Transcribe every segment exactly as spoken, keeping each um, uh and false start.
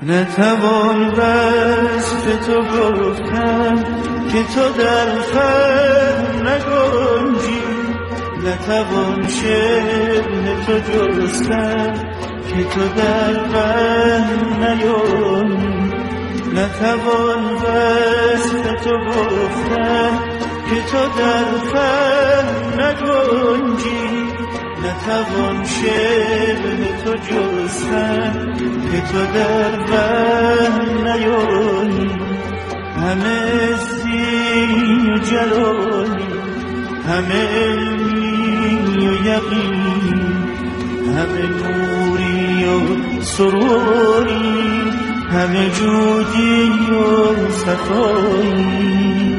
نتوان وصف تو گفتن که تو در فهم نگنجی، نتوان شبه تو جستن که تو در فهم نیایی، نتوان وصف تو گفتن که تو در فهم نگنجی، نتوان شبه تو جستن که تو در فهم نیایی. همه عزی و جلالی، همه علمی و یقین، همه نوری و سروری، همه جودی و صفایی.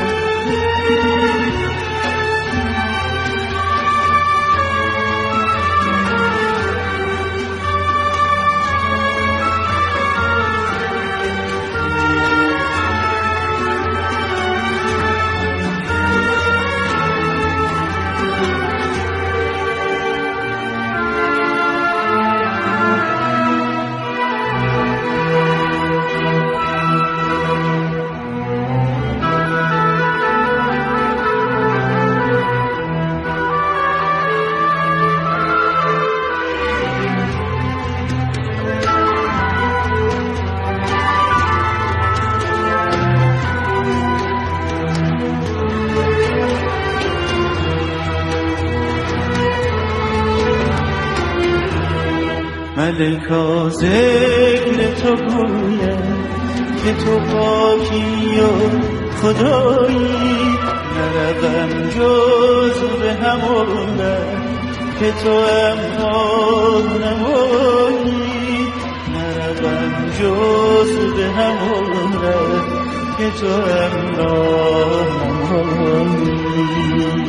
ملکا ذکر تو گوید که تو پاکی و خدایی، نروم جز به همون که تو امرا نمایی، نروم جز به همون که تو امرا نمایی.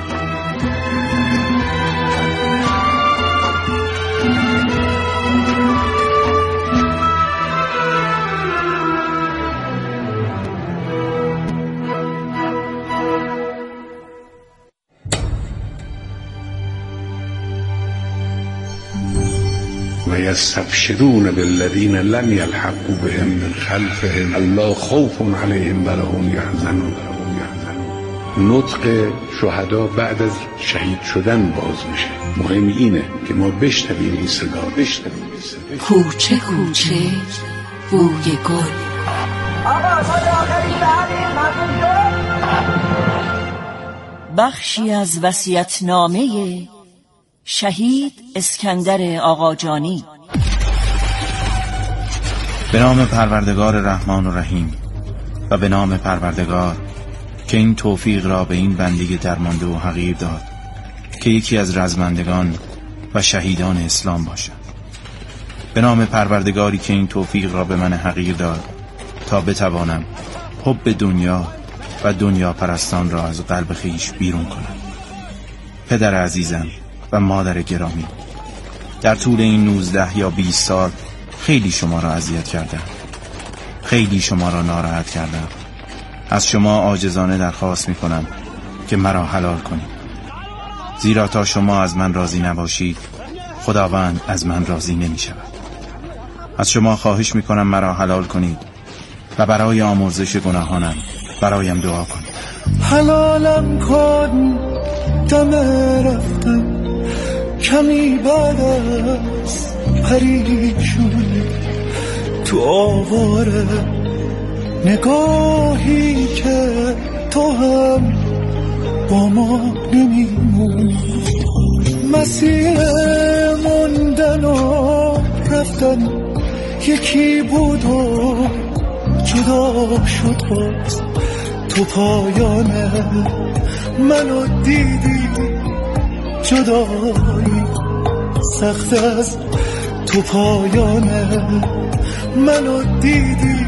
و یستبشرون بالذین لم یلحقوا بهم من خلفهم الا خوف علیهم ولا هم یحزنون. نطق شهدا بعد از شهید شدن باز میشه. مهم اینه که ما بشنویم این صدا، بشنویم این صدا. کوچه کوچه بوی گل. آقا ما داخلی شهریم مردم شد. بخشی از وصیت‌نامه شهید اسکندر آقاجانی. به نام پروردگار رحمان و رحیم و به نام پروردگار که این توفیق را به این بنده درمانده و حقیر داد که یکی از رزمندگان و شهیدان اسلام باشد. به نام پروردگاری که این توفیق را به من حقیر داد تا بتوانم حب دنیا و دنیا پرستان را از قلب خیش بیرون کنم. پدر عزیزم و مادر گرامی، در طول این نوزده یا بیست سال خیلی شما را اذیت کردم، خیلی شما را ناراحت کردم. از شما عاجزانه درخواست می کنم که مرا حلال کنید، زیرا تا شما از من راضی نباشید خداوند از من راضی نمی شود. از شما خواهش می کنم مرا حلال کنید و برای آمرزش گناهانم برایم دعا کنید. حلالم کن دم رفتم کمی بعد از پریشونی تو آواره نگاهی که تو هم با ما نمیمونی. مسیر موندن و رفتن یکی بود و جدا شد باز تو پایانه منو دیدی جدایی سخت از تو پایانه منو دیدی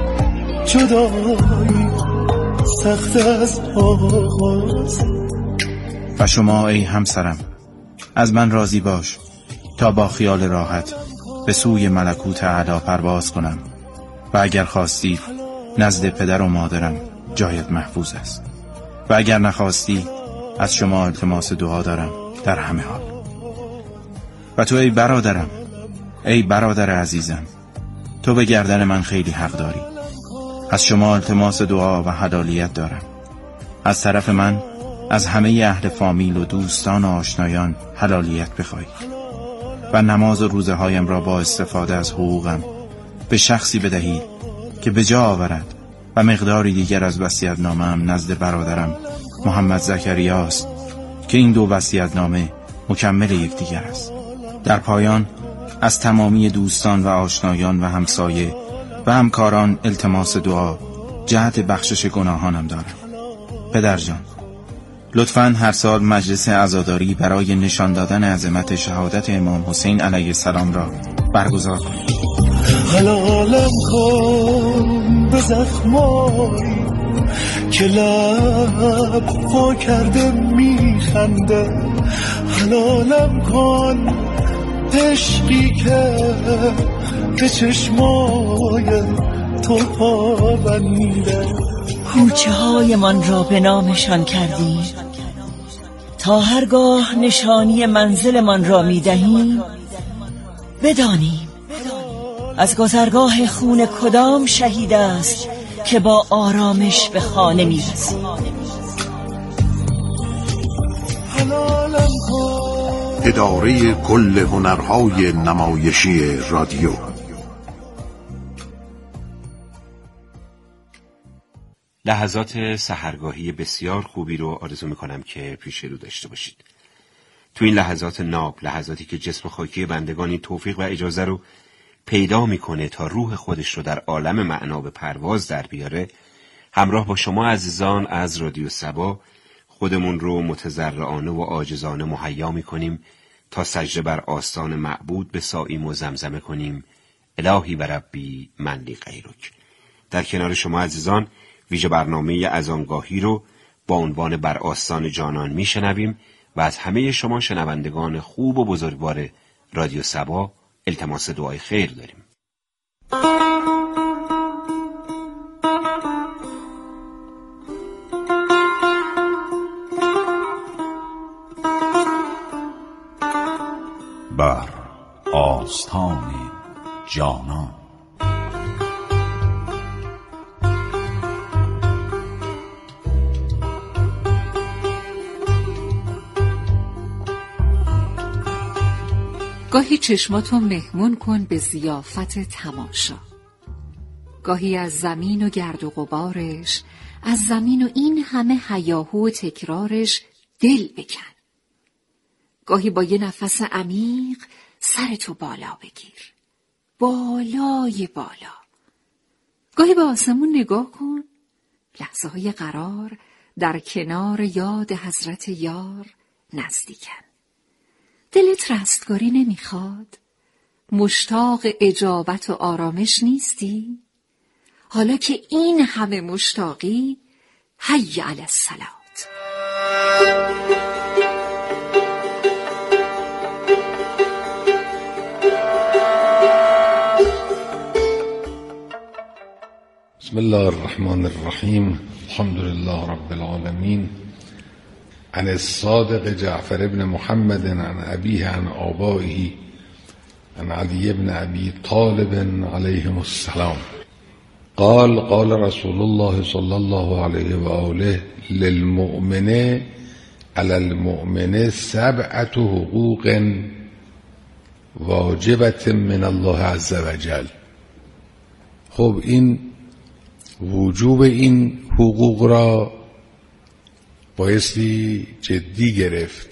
جدایی سخت از آغاز. و شما ای همسرم از من راضی باش تا با خیال راحت به سوی ملکوت اعلی پرواز کنم و اگر خواستی نزد پدر و مادرم جایت محفوظ است و اگر نخواستی از شما التماس دعا دارم در همه حال. و تو ای برادرم، ای برادر عزیزم، تو به گردن من خیلی حق داری. از شما التماس دعا و حلالیت دارم. از طرف من از همه اهل فامیل و دوستان و آشنایان حلالیت بخواهید و نماز و روزه هایم را با استفاده از حقوقم به شخصی بدهید که به جا آورد و مقداری دیگر از وصیت‌نامه‌ام نزد برادرم محمد زکریاست که این دو وصیت‌نامه مکمل یکدیگر است. در پایان از تمامی دوستان و آشنایان و همسایه و همکاران التماس دعا جهت بخشش گناهانم دارم. پدر جان، لطفاً هر سال مجلس عزاداری برای نشان دادن عظمت شهادت امام حسین علیه السلام را برگزار کنید. حلالم کن به زخمایی که لب وا کرده میخنده، حلالم کن عشقی که به چشمای تو پابنده. کوچه های من را به نامشان کردیم تا هرگاه نشانی منزل من را می دهیم بدانیم از گذرگاه خون کدام شهید است که با آرامش به خانه می رسیم. اداره کل هنرهای نمایشی رادیو. لحظات سحرگاهی بسیار خوبی رو آرزو میکنم که پیش رو داشته باشید. تو این لحظات ناب، لحظاتی که جسم خاکی بندگانی توفیق و اجازه رو پیدا میکنه تا روح خودش رو در عالم معنا به پرواز در بیاره، همراه با شما عزیزان از رادیو صبا خودمون رو متضرعانه و عاجزانه مهیا میکنیم تا سجده بر آستان معبود بساییم و زمزمه کنیم الهی و ربی من لی غیرک. در کنار شما عزیزان ویژه برنامه اذانگاهی رو با عنوان بر آستان جانان میشنویم و از همه شما شنوندگان خوب و بزرگوار رادیو صبا التماس دعای خیر داریم. بر آستان جانان. گاهی چشماتو مهمون کن به ضیافت تماشا، گاهی از زمین و گرد و غبارش، از زمین و این همه هیاهو و تکرارش دل بکن. گاهی با یه نفس عمیق سرتو بالا بگیر، بالای بالا. گاهی به آسمون نگاه کن، لحظه های قرار در کنار یاد حضرت یار نزدیکن. دلت رستگاری نمیخواد؟ مشتاق اجابت و آرامش نیستی؟ حالا که این همه مشتاقی، حی علی الصلات. بسم الله الرحمن الرحیم. الحمد لله رب العالمین. عن الصادق جعفر ابن محمد عن أبيه عن آبائه عن علي بن أبي طالب عليهم السلام قال قال رسول الله صلى الله عليه وآله للمؤمن على المؤمن سبعة حقوق واجبة من الله عز وجل. خب این وجوب این حقوق را بایستی جدی گرفت.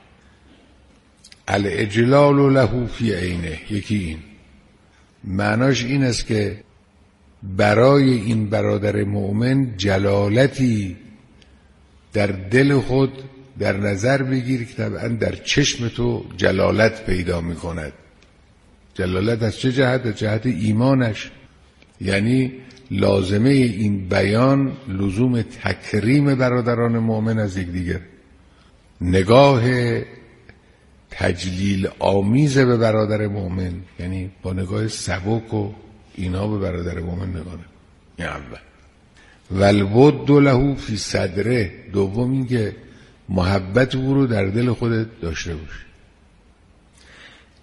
الاجلال له فی عینه، یکی این معناش این است که برای این برادر مؤمن جلالتی در دل خود در نظر بگیر که طبعا در چشم تو جلالت پیدا می کند. جلالت از چه جهت؟ از جهت ایمانش. یعنی لازمه این بیان لزوم تکریم برادران مؤمن از یکدیگر، نگاه تجلیل آمیز به برادر مؤمن، یعنی با نگاه سبک و اینا به برادر مؤمن نگاه. این اول. والود له فی صدره، دوم این که محبت او رو در دل خودت داشته باشی.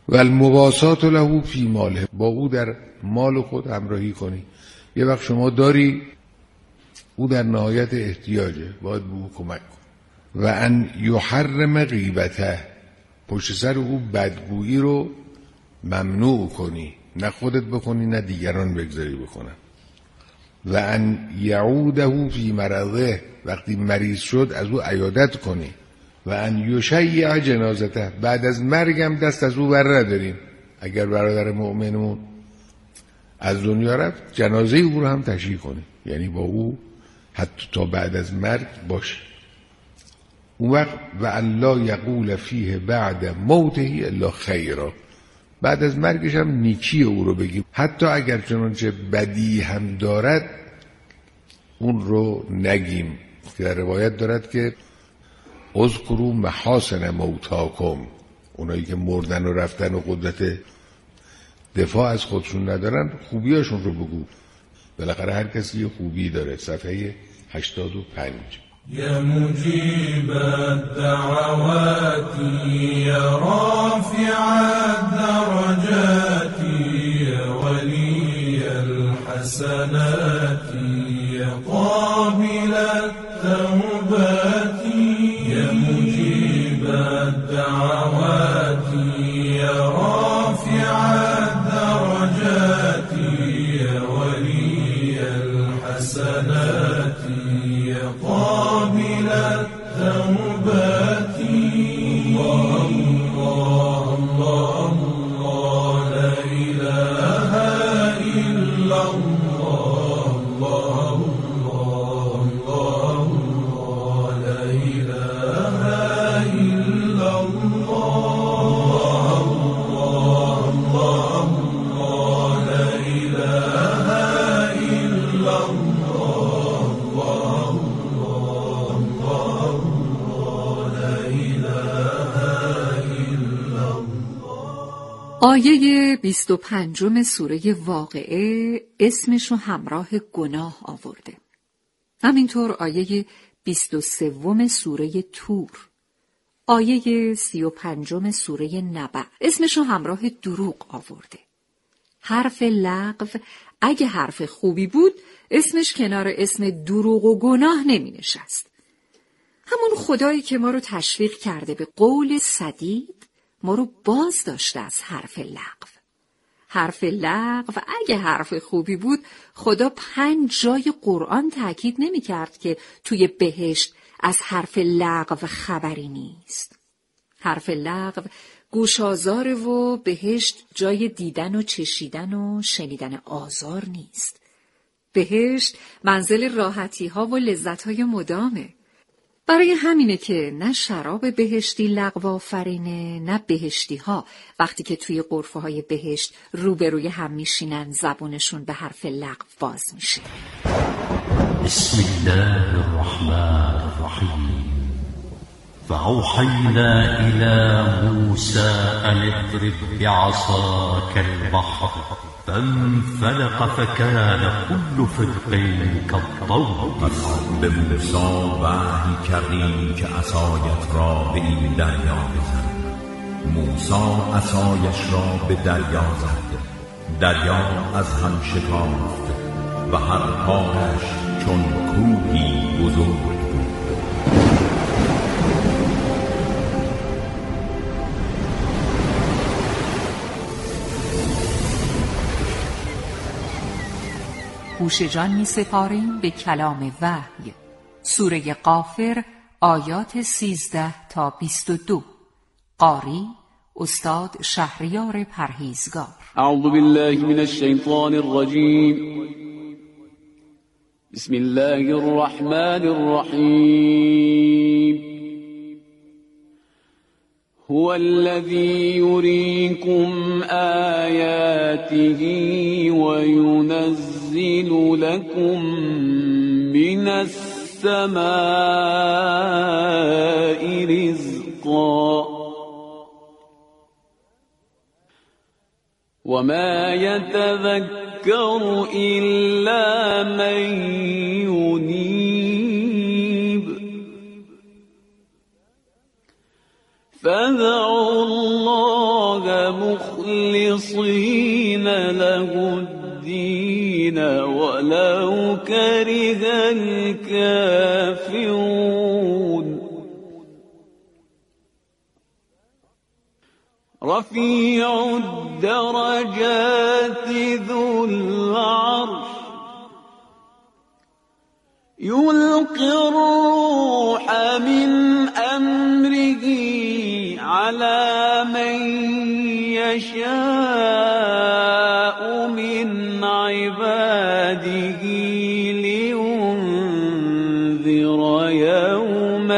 و المواسات له فی ماله، با او در مال خود همراهی کنی. یه وقت شما داری، او در نهایت احتیاجه، باید به او کمک کن. و ان یحرم غیبته، پشت سر او بدگویی رو ممنوع کنی، نه خودت بکنی نه دیگران بگذاری بکنن. و ان یعوده فی مرضه، وقتی مریض شد از او عیادت کنی. و ان یشیع جنازته، بعد از مرگم دست از او بر نداریم. اگر برادر مؤمنمون از دنیا رفت، جنازه او رو هم تشییع کنی، یعنی با او حتی تا بعد از مرگ باشه. اون وقت و الله یقول فیه بعد موته الا خیرا، بعد از مرگش هم نیکی او رو بگیم، حتی اگر چنانچه بدی هم دارد اون رو نگیم. که در روایت دارد که اذکروا محاسن موتاکم، اونایی که مردن و رفتن و قدرت دفاع از خودشون ندارن خوبیاشون رو بگو، بالاخره هر کسی یه خوبی داره. صفحه هشتاد و پنج. یا مجیب الدعوات یا رافع الدرجات یا ولی الحسنات یا قابل التوبات یا مجیب الدعوات یا رافع الدرجات یا ولی الحسنات یا قابل التوبات. الله الله الله لا إله إلا الله الله الله الله لا إله إلا الله الله الله لا إله إلا الله الله آیه بیست و پنجم سوره واقعه اسمشو همراه گناه آورده. همینطور آیه بیست و سوم سوره تور، آیه سی و پنجم سوره نبع اسمشو همراه دروغ آورده. حرف لغو اگه حرف خوبی بود اسمش کنار اسم دروغ و گناه نمی نشست. همون خدایی که ما رو تشویق کرده به قول سدید ما رو باز داشته از حرف لغو. حرف لغو اگه حرف خوبی بود خدا پنج جای قرآن تاکید نمی کرد که توی بهشت از حرف لغو خبری نیست. حرف لغو گوش آزاره و بهشت جای دیدن و چشیدن و شنیدن آزار نیست. بهشت منزل راحتی ها و لذت های مدامه. برای همینه که نه شراب بهشتی لغو آفرینه نه بهشتی ها وقتی که توی غرفه های بهشت روبروی هم میشینن زبونشون به حرف لغو باز میشه. بسم الله الرحمن الرحیم فأوحینا إلى موسى أن اضرب بعصاك البحر فانفلق فكان كل فرق كالطود. به موسی وحی کردیم که عصایت را به این دریا بزن. موسی عصایش را به دریا زد، دریا از هم شکافت و هر پارش چون کوهی بزرگ بود. گوش جان می سپاریم به کلام وحی. سوره غافر آیات سیزده تا بیست و دو. قاری استاد شهریار پرهیزگار. اعوذ بالله من الشیطان الرجیم. بسم الله الرحمن الرحیم. هو الذي يريكم آياته وينزل لكم من السماء رزقا وما يتذكر إلا من ينيب فادعوا الله ولو كره الكافرون رفيع الدرجات ذو العرش يلقي الروح من أمره على من يشاء من عباده لينذر يوم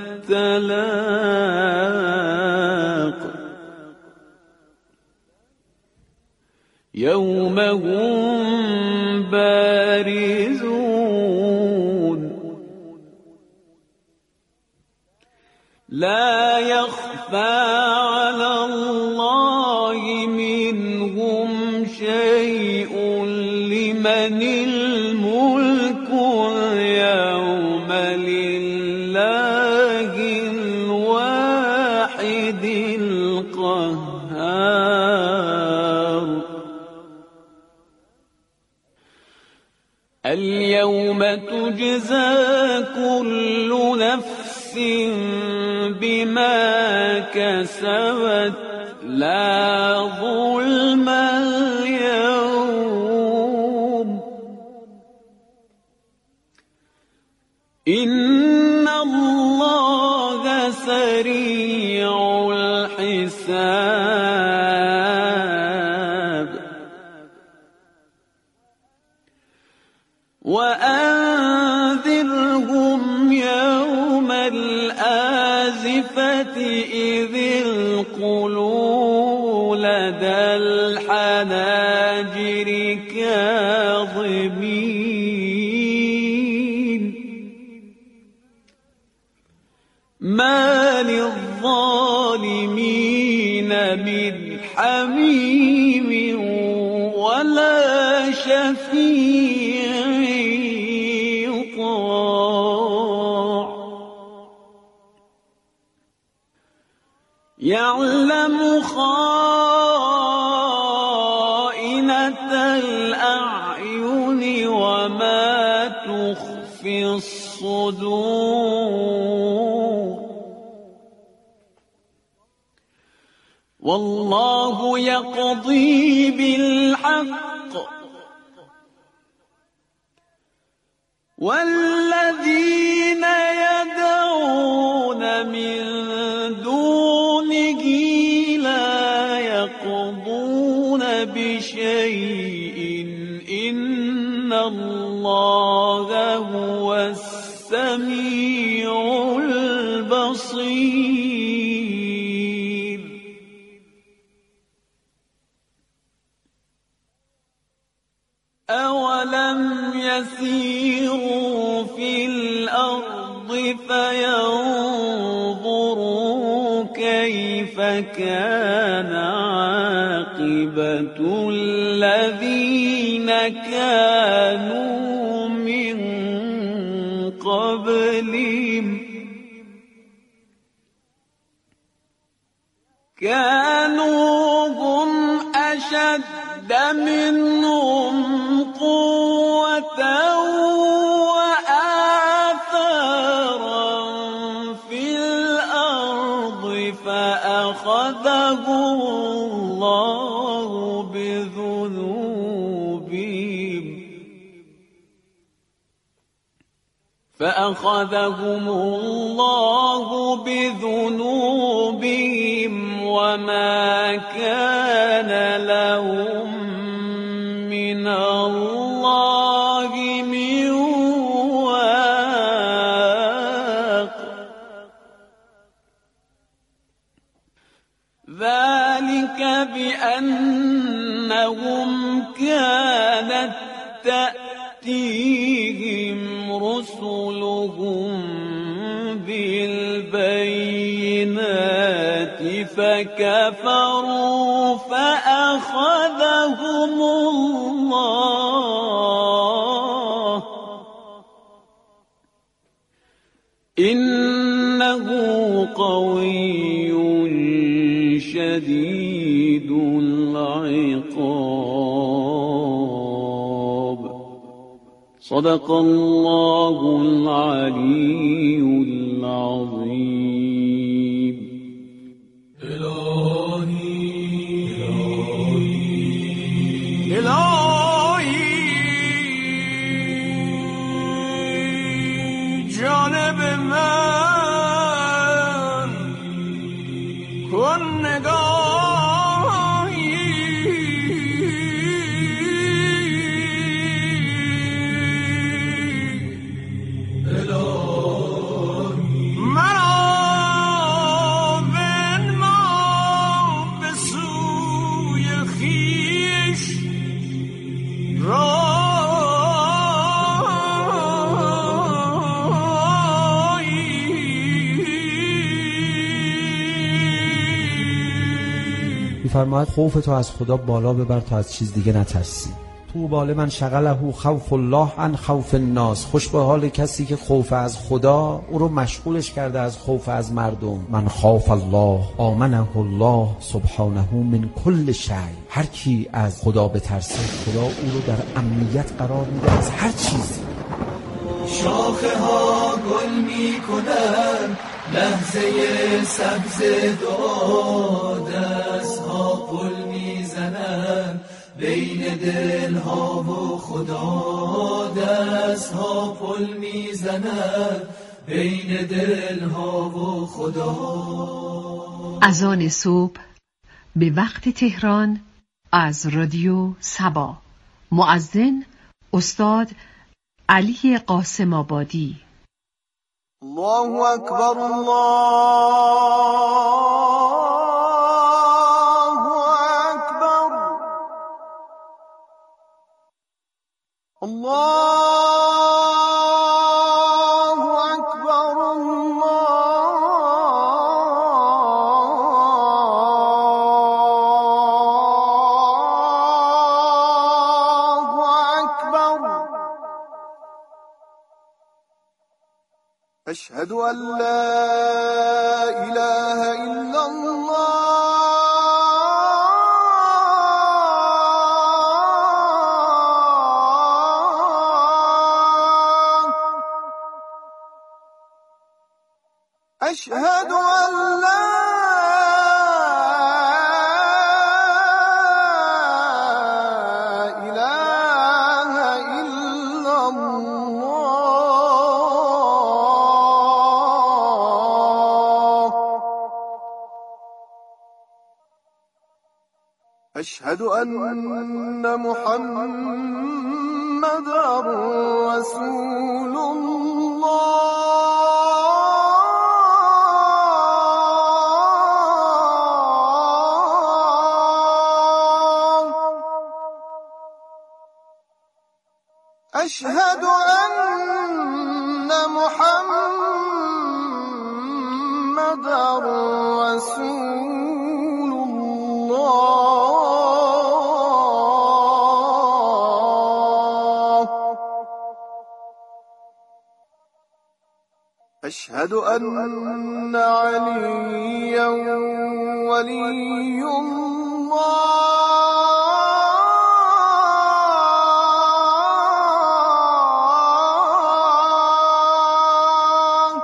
التلاق يوم هم بارزون لا يخفى على الله منهم شيء لمن الملك اليوم لله الواحد القهار اليوم تجزى كل نفس بما كسبت لا ظلم اليوم إن الله سريع الحساب وأنذرهم يوم الآزفة إذ القلوب لدى الحناجر كاظمين ما للظالمين من حميم ولا شفيع يطاع يعلم خائنة الأعين وما تخفي الصدور والله يقضي بالحق والذين يدعون من دونه لا يقضون بشيء إن الله هو السميع البصير أولم يسيروا في الأرض فينظروا كيف كان عاقبة الذين كانوا من قبلهم كانوا هم أشد منهم قوة وآثارا في الأرض فأخذهم الله بذنوبهم فأخذهم الله بذنوبهم وما كان لهم من الله من واق ذلك بأنهم كانت تأتيهم رسلهم بالبينات فكفروا فأخذهم الله إنه قوي شديد العقاب صدق الله العلی العظیم. الهی الهی الهی جانب من کن نگاهی الهی مرا بنما به سوی خویش می‌فرماید خوف تو از خدا بالا ببر تا از چیز دیگه نترسی. تو بال من شغله خوف الله عن خوف الناس. خوش به حال کسی که خوف از خدا او رو مشغولش کرده از خوف از مردم. من خاف الله آمنه الله سبحانه من کل شیء. هر کی از خدا بترسه خدا او رو در امنیت قرار میده از هر چیزی. شاخه ها گل می کنن لحظه سبز دعا، دست ها پل می زنن بین دل ها و خدا، دست ها پل می زنن بین دل ها و خدا. اذان صبح به وقت تهران از رادیو سبا. مؤذن استاد علی قاسم آبادی. الله اکبر الله اکبر الله اکبر الله اکبر. أشهد أن لا إله إلا الله. أشهد أن لا إله إلا الله. أشهد أن محمدًا رسول الله. أشهد أن محمدًا رسول الله. أشهد أن عليا ولي الله.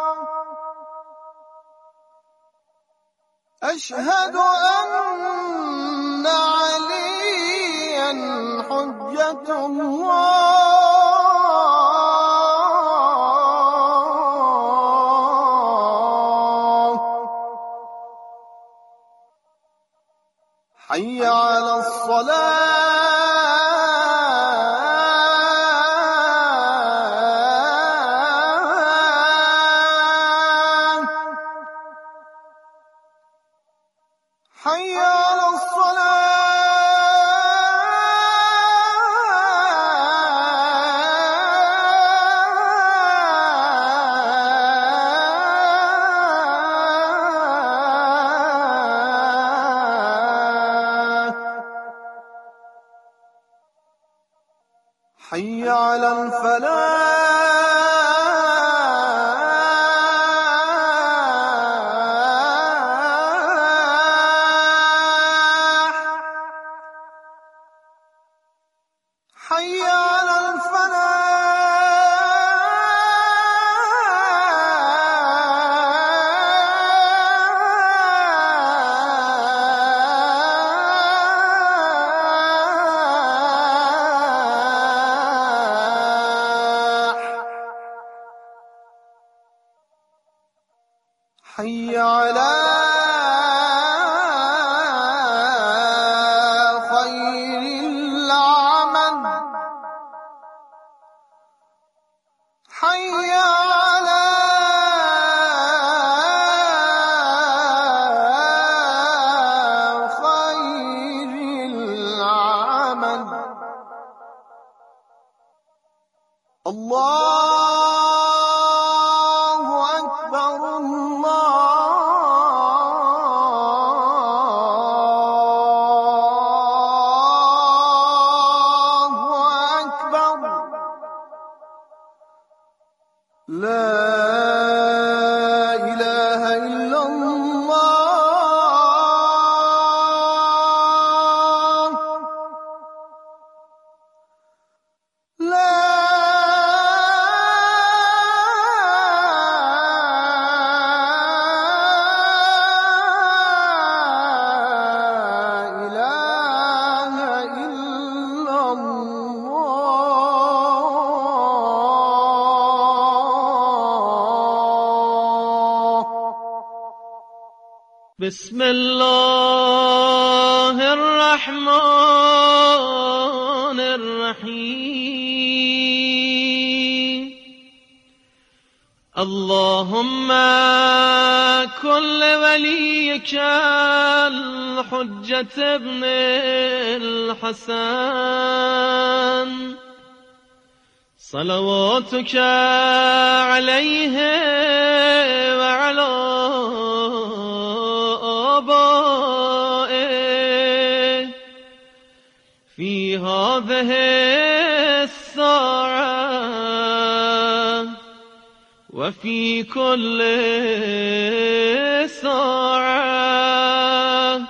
أشهد أن عليا حجة الله. حي على الصلاة. حي على الصلاة. حي على الفلاح. حي على الفلاح. حي على خير العمل حي على خير العمل الله بسم الله الرحمن الرحيم اللهم كن لوليك الحجة ابن الحسن صلواتك عليه وعلى آبائه في هذه الساعة وفي كل ساعة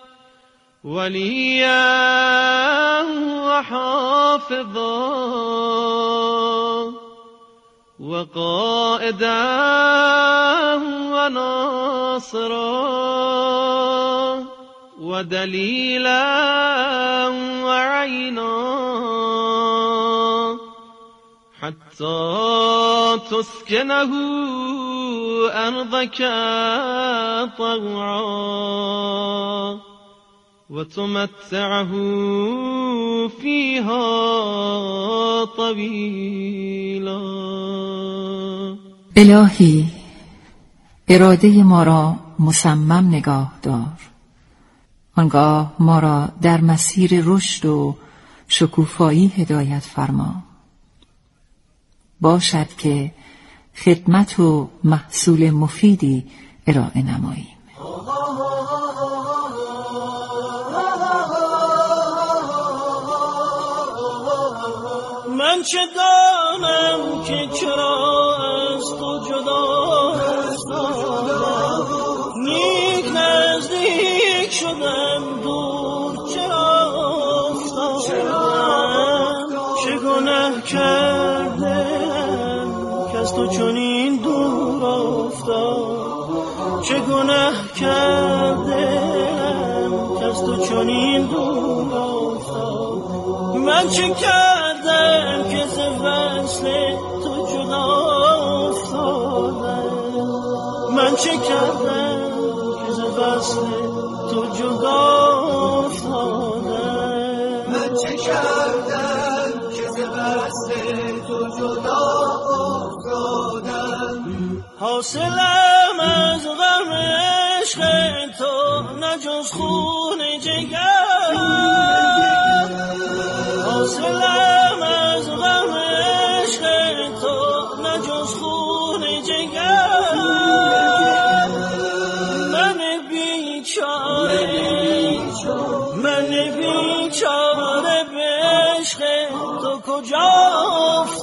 وليا وحافظا وقائدا وناصرا ودليلا وعينا حتى تسكنه أرضك طوعا وتمتعه فيها طويلا. الهی اراده ما را مصمم نگاه دار، آنگاه ما را در مسیر رشد و شکوفایی هدایت فرما. باشد که خدمت و محصول مفیدی ارائه نماییم. من چه دانم که چرا از تو جدا نیک نزدیک شدم دور چرا افتادم چه گناه کردم که از تو چنین دور افتاد چه گناه کردم که از تو چنین دور افتاد من چه کردم که ز وصل تو جدا افتادم من چه کردم که ز وصل تو جدا افتادم من چه کردم که ز وصل تو جدا افتادم حاصلم از غم عشق تو نه جز خون جگر حاصلم از غم عشق تو نه جز خون جگر من بیچاره من بیچاره به عشق تو کجا